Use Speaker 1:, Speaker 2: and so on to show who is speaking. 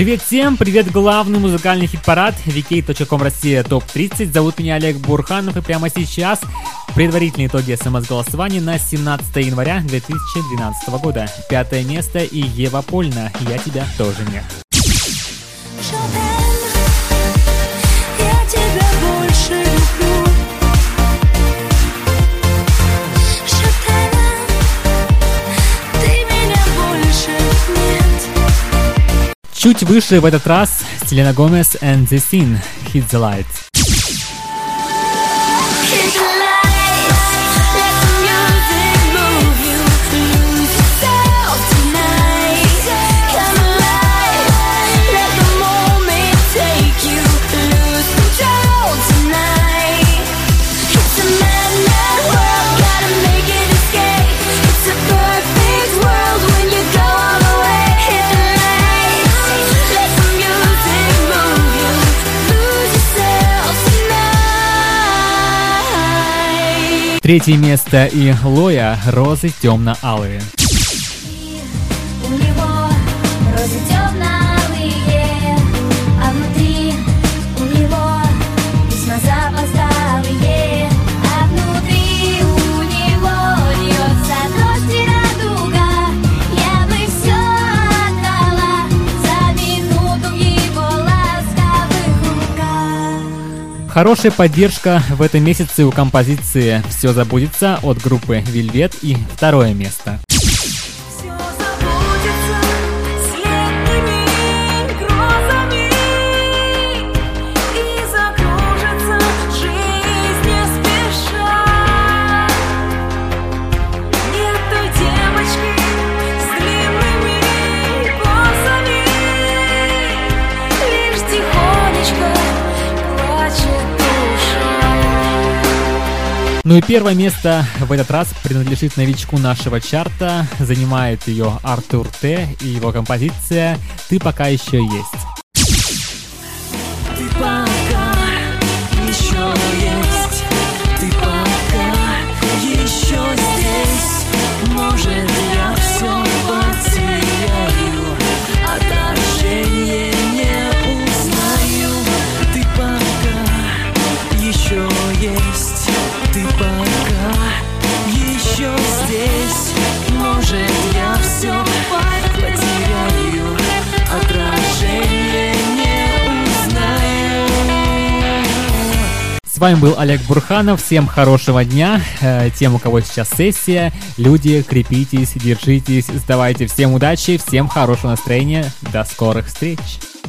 Speaker 1: Привет всем, привет главный музыкальный хит-парад vk.com Россия ТОП-30. Зовут меня Олег Бурханов, и прямо сейчас предварительные итоги СМС-голосования на 17 января 2012 года. 5 место и Ева Польна «Я тебя тоже нет». Чуть выше в этот раз Селена Гомес and The Scene, Hit the Light. Третье место и Лоя «Розы темно-алые».
Speaker 2: У него розы темно-алые, а внутри у него письма запоздалые, а внутри у него льется дождь и радуга. Я бы все отдала за минуту в его ласковых руках.
Speaker 1: Хорошая поддержка в этом месяце у композиции «Все забудется» от группы Velvet и второе место. Ну и первое место в этот раз принадлежит новичку нашего чарта. Занимает ее Артур Т. и его композиция «Ты пока еще есть».
Speaker 3: Ты пока еще есть, ты пока еще здесь. Может, я все потеряю, отражение не узнаю. Ты пока еще есть, ты пока еще здесь. Может, я все потеряю, отражение не узнаю.
Speaker 1: С вами был Олег Бурханов. Всем хорошего дня. Тем, у кого сейчас сессия, люди, крепитесь, держитесь, сдавайте. Всем удачи, всем хорошего настроения. До скорых встреч.